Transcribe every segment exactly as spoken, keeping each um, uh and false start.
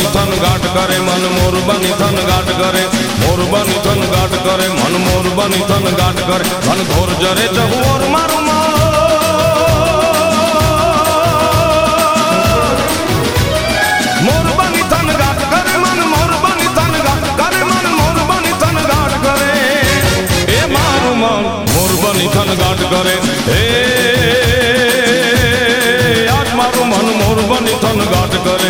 बनी थन गाट करे मन मोर बनी थन गाट करे मोर बनी थन गाट करे मन मोर बनी थन गाट करे मन घोर जरे जहु और मारू मोर बनी थन गाट करे मन मोर बनी थन गाट करे मन मोर बनी थन गाट करे ए मारू मन मोर बनी थन गाट करे ए आज मारू मन मोर बनी थन गाट करे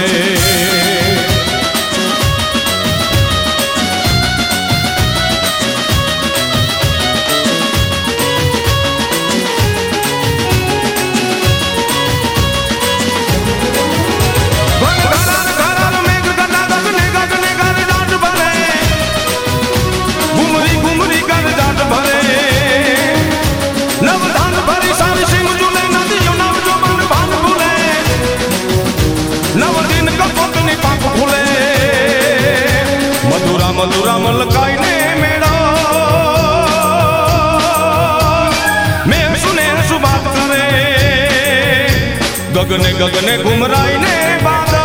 मधुरा मलकाई ने मेरा मैं सुने सुबात करे गगने गगने घुमराई ने बादा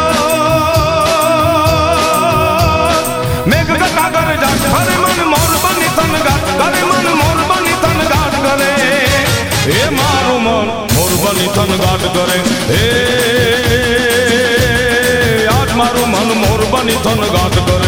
मेघ गटा कर जाट हरे मन मोर बनी थन गाट करे मन मोर बनी थन गाट करे हे मारू मन मोर बनी थन गाट करे हे आज मारू मन मोर बनी थन गाट करे।